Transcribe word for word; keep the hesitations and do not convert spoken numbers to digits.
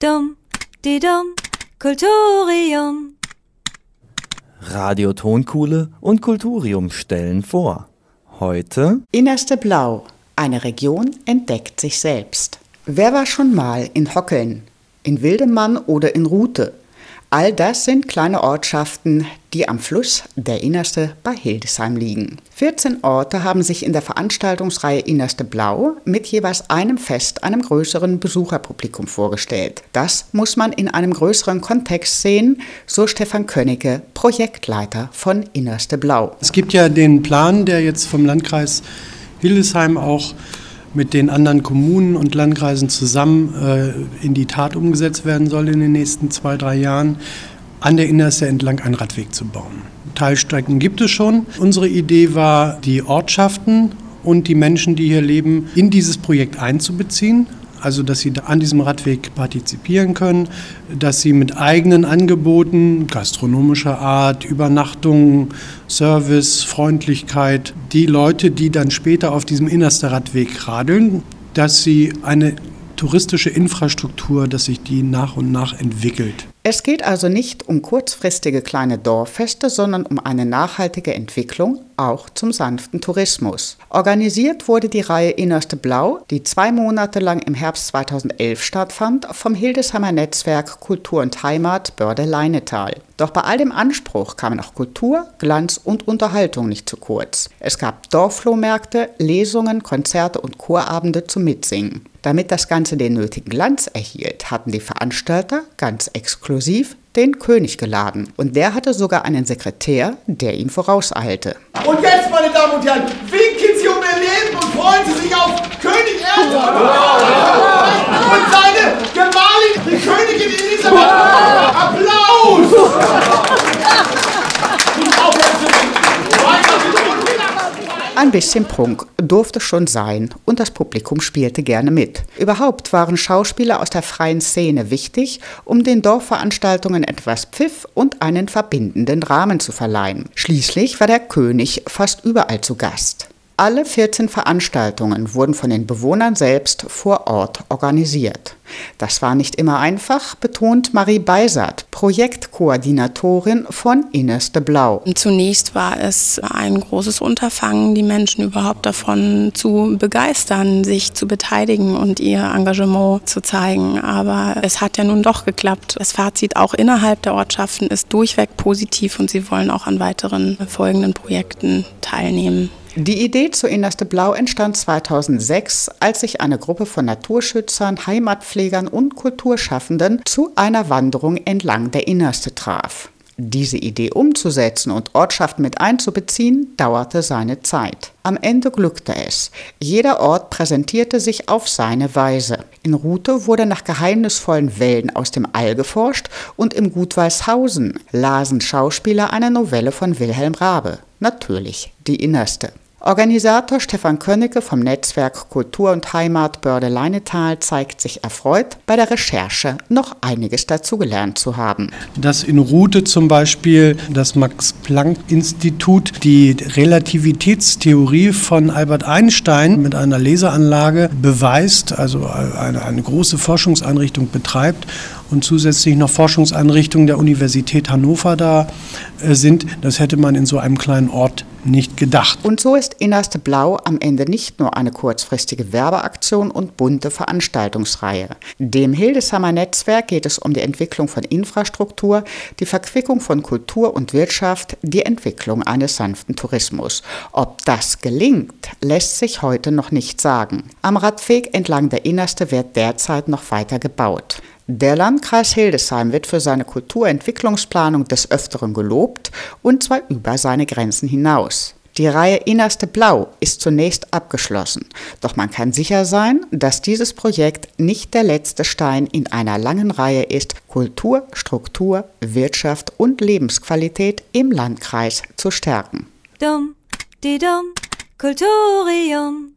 Dum, di dum, Kulturium. Radio Tonkuhle und Kulturium stellen vor. Heute Innerste Blau. Eine Region entdeckt sich selbst. Wer war schon mal in Hockeln, in Wildemann oder in Ruthe? All das sind kleine Ortschaften, die am Fluss der Innerste bei Hildesheim liegen. vierzehn Orte haben sich in der Veranstaltungsreihe Innerste Blau mit jeweils einem Fest einem größeren Besucherpublikum vorgestellt. Das muss man in einem größeren Kontext sehen, so Stefan Könnecke, Projektleiter von Innerste Blau. Es gibt ja den Plan, der jetzt vom Landkreis Hildesheim auch mit den anderen Kommunen und Landkreisen zusammen äh, in die Tat umgesetzt werden soll in den nächsten zwei, drei Jahren, an der Innerste entlang einen Radweg zu bauen. Teilstrecken gibt es schon. Unsere Idee war, die Ortschaften und die Menschen, die hier leben, in dieses Projekt einzubeziehen. Also, dass sie an diesem Radweg partizipieren können, dass sie mit eigenen Angeboten, gastronomischer Art, Übernachtungen, Service, Freundlichkeit, die Leute, die dann später auf diesem Innerste Radweg radeln, dass sie eine touristische Infrastruktur, dass sich die nach und nach entwickelt. Es geht also nicht um kurzfristige kleine Dorffeste, sondern um eine nachhaltige Entwicklung, auch zum sanften Tourismus. Organisiert wurde die Reihe Innerste Blau, die zwei Monate lang im Herbst zweitausendelf stattfand, vom Hildesheimer Netzwerk Kultur und Heimat Börde-Leinetal. Doch bei all dem Anspruch kamen auch Kultur, Glanz und Unterhaltung nicht zu kurz. Es gab Dorfflohmärkte, Lesungen, Konzerte und Chorabende zum Mitsingen. Damit das Ganze den nötigen Glanz erhielt, hatten die Veranstalter ganz exklusiv den König geladen. Und der hatte sogar einen Sekretär, der ihm vorauseilte. Und jetzt, meine Damen und Herren, winken Sie um Ihr Leben und freuen Sie sich auf König Erdal und seine Gemahlin, die Königin Elisabeth. Applaus! Ein bisschen Prunk durfte schon sein und das Publikum spielte gerne mit. Überhaupt waren Schauspieler aus der freien Szene wichtig, um den Dorfveranstaltungen etwas Pfiff und einen verbindenden Rahmen zu verleihen. Schließlich war der König fast überall zu Gast. Alle vierzehn Veranstaltungen wurden von den Bewohnern selbst vor Ort organisiert. Das war nicht immer einfach, betont Marie Beisert, Projektkoordinatorin von Innerste Blau. Zunächst war es ein großes Unterfangen, die Menschen überhaupt davon zu begeistern, sich zu beteiligen und ihr Engagement zu zeigen. Aber es hat ja nun doch geklappt. Das Fazit auch innerhalb der Ortschaften ist durchweg positiv und sie wollen auch an weiteren folgenden Projekten teilnehmen. Die Idee zu Innerste Blau entstand zweitausendsechs, als sich eine Gruppe von Naturschützern, Heimatpflegern und Kulturschaffenden zu einer Wanderung entlang der Innerste traf. Diese Idee umzusetzen und Ortschaften mit einzubeziehen, dauerte seine Zeit. Am Ende glückte es. Jeder Ort präsentierte sich auf seine Weise. In Ruthe wurde nach geheimnisvollen Wellen aus dem All geforscht und im Gut Weißhausen lasen Schauspieler eine Novelle von Wilhelm Raabe. Natürlich die Innerste. Organisator Stefan Könnecke vom Netzwerk Kultur und Heimat Börde-Leinetal zeigt sich erfreut, bei der Recherche noch einiges dazugelernt zu haben. Dass in Ruthe zum Beispiel das Max-Planck-Institut die Relativitätstheorie von Albert Einstein mit einer Laseranlage beweist, also eine, eine große Forschungseinrichtung betreibt und zusätzlich noch Forschungseinrichtungen der Universität Hannover da sind, das hätte man in so einem kleinen Ort nicht gedacht. Und so ist Innerste Blau am Ende nicht nur eine kurzfristige Werbeaktion und bunte Veranstaltungsreihe. Dem Hildesheimer Netzwerk geht es um die Entwicklung von Infrastruktur, die Verquickung von Kultur und Wirtschaft, die Entwicklung eines sanften Tourismus. Ob das gelingt, lässt sich heute noch nicht sagen. Am Radweg entlang der Innerste wird derzeit noch weiter gebaut. Der Landkreis Hildesheim wird für seine Kulturentwicklungsplanung des Öfteren gelobt, und zwar über seine Grenzen hinaus. Die Reihe Innerste Blau ist zunächst abgeschlossen, doch man kann sicher sein, dass dieses Projekt nicht der letzte Stein in einer langen Reihe ist, Kultur, Struktur, Wirtschaft und Lebensqualität im Landkreis zu stärken. Dum, di dum, Kulturium.